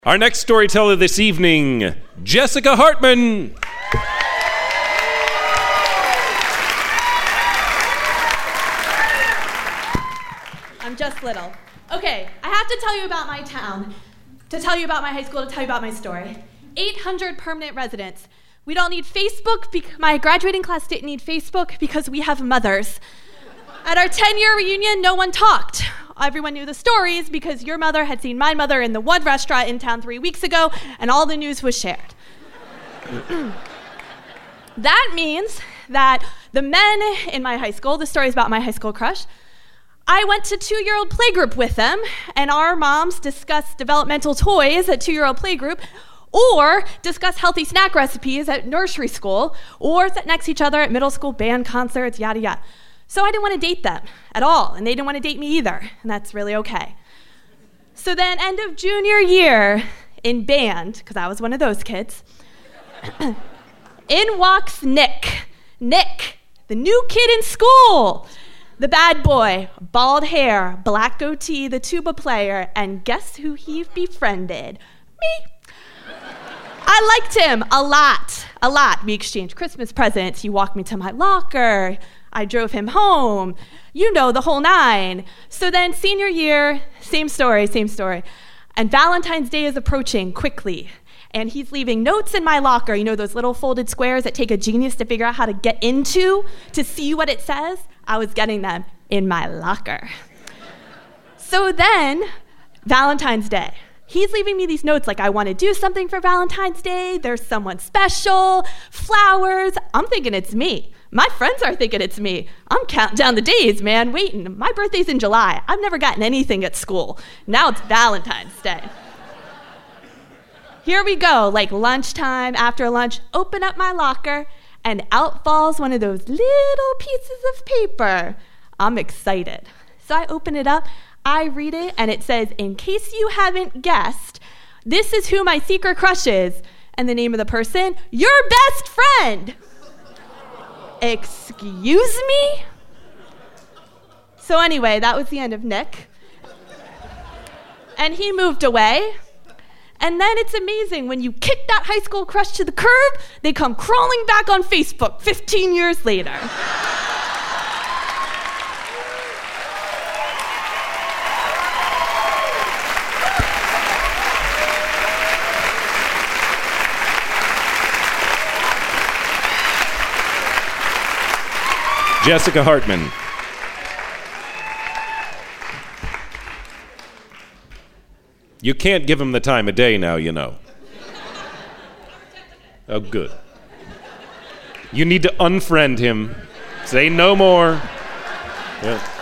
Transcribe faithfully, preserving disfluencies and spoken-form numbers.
Our next storyteller this evening, Jessica Hartman. I'm just little. Okay, I have to tell you about my town, to tell you about my high school, to tell you about my story. eight hundred permanent residents. We don't need Facebook. Bec- my graduating class didn't need Facebook because we have mothers. At our ten-year reunion, no one talked. Everyone knew the stories because your mother had seen my mother in the one restaurant in town three weeks ago, and all the news was shared. That means that the men in my high school, the stories about my high school crush, I went to two-year-old playgroup with them, and our moms discussed developmental toys at two-year-old playgroup, or discuss healthy snack recipes at nursery school, or sit next to each other at middle school band concerts, yada yada. So I didn't want to date them at all, and they didn't want to date me either, and that's really okay. So then, end of junior year in band, because I was one of those kids, in walks Nick. Nick, the new kid in school. The bad boy, bald hair, black goatee, the tuba player, and guess who he befriended? Me. I liked him a lot, a lot. We exchanged Christmas presents. He walked me to my locker. I drove him home. You know, the whole nine. So then senior year, same story, same story. And Valentine's Day is approaching quickly. And he's leaving notes in my locker. You know those little folded squares that take a genius to figure out how to get into, to see what it says? I was getting them in my locker. So then, Valentine's Day. He's leaving me these notes like, I want to do something for Valentine's Day. There's someone special, flowers. I'm thinking it's me. My friends are thinking it's me. I'm counting down the days, man, waiting. My birthday's in July. I've never gotten anything at school. Now it's Valentine's Day. Here we go, like lunchtime, after lunch, open up my locker, and out falls one of those little pieces of paper. I'm excited. So I open it up, I read it, and it says, in case you haven't guessed, this is who my secret crush is. And the name of the person, your best friend. Excuse me? So anyway, that was the end of Nick. And he moved away. And then it's amazing, when you kick that high school crush to the curb, they come crawling back on Facebook fifteen years later. Jessica Hartman. You can't give him the time of day now, you know. Oh, good. You need to unfriend him. Say no more. Yeah.